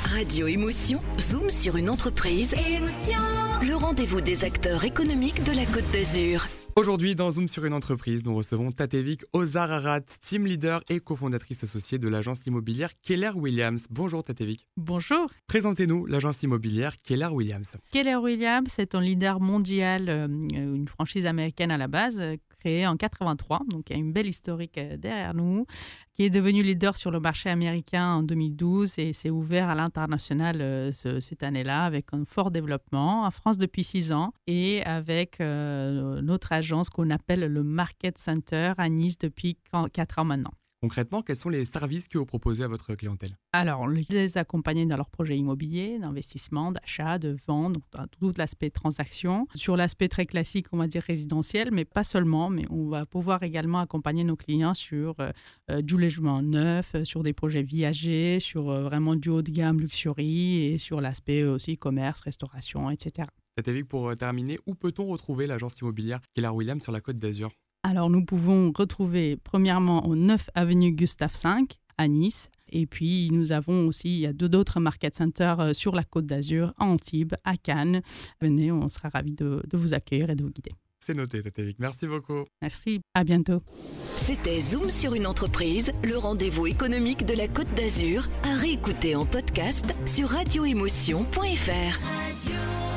Radio Émotion, zoom sur une entreprise. Émotion. Le rendez-vous des acteurs économiques de la Côte d'Azur. Aujourd'hui, dans Zoom sur une entreprise, nous recevons Tatevik Ozararat, team leader et cofondatrice associée de l'agence immobilière Keller Williams. Bonjour Tatevik. Bonjour. Présentez-nous l'agence immobilière Keller Williams. Keller Williams est un leader mondial, une franchise américaine à la base, créée en 83, donc il y a une belle historique derrière nous, qui est devenu leader sur le marché américain en 2012 et s'est ouvert à l'international cette année-là avec un fort développement en France depuis 6 ans et avec notre agence qu'on appelle le Market Center à Nice depuis 4 ans maintenant. Concrètement, quels sont les services que vous proposez à votre clientèle ? Alors, on les accompagne dans leurs projets immobiliers, d'investissement, d'achat, de vente, donc dans tout l'aspect transaction. Sur l'aspect très classique, on va dire résidentiel, mais pas seulement, mais on va pouvoir également accompagner nos clients sur du logement neuf, sur des projets viagers, sur vraiment du haut de gamme, luxury, et sur l'aspect aussi commerce, restauration, etc. Tatevik, pour terminer, où peut-on retrouver l'agence immobilière Keller Williams sur la Côte d'Azur ? Alors, nous pouvons retrouver premièrement au 9 avenue Gustave V à Nice. Et puis, nous avons aussi, il y a d'autres market centers sur la Côte d'Azur, à Antibes, à Cannes. Venez, on sera ravis de vous accueillir et de vous guider. C'est noté, Tatevik. Merci beaucoup. Merci, à bientôt. C'était Zoom sur une entreprise, le rendez-vous économique de la Côte d'Azur, à réécouter en podcast sur radioémotion.fr.